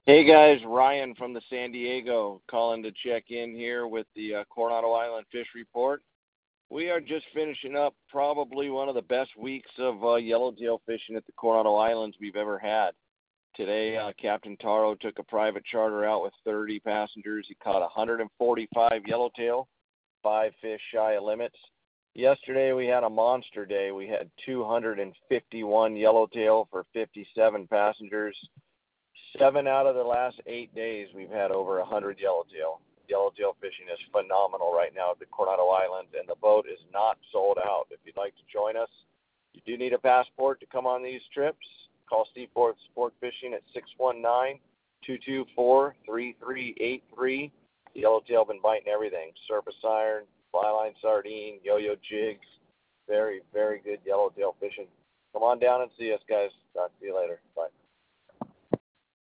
Hey guys, Ryan from the San Diego calling to check in here with the Coronado Island Fish Report. We are just finishing up probably one of the best weeks of yellowtail fishing at the Coronado Islands we've ever had. Today, Captain Taro took a private charter out with 30 passengers. He caught 145 yellowtail, 5 fish shy of limits. Yesterday, we had a monster day. We had 251 yellowtail for 57 passengers. 7 out of the last 8 days, we've had over 100 yellowtail. Yellowtail fishing is phenomenal right now at the Coronado Islands, and the boat is not sold out. If you'd like to join us, you do need a passport to come on these trips. Call Seaport Sport Fishing at 619-224-3383. Yellowtail been biting everything: surface iron, fly line sardine, yo-yo jigs. Very, very good yellowtail fishing. Come on down and see us, guys. Talk to you later. Bye.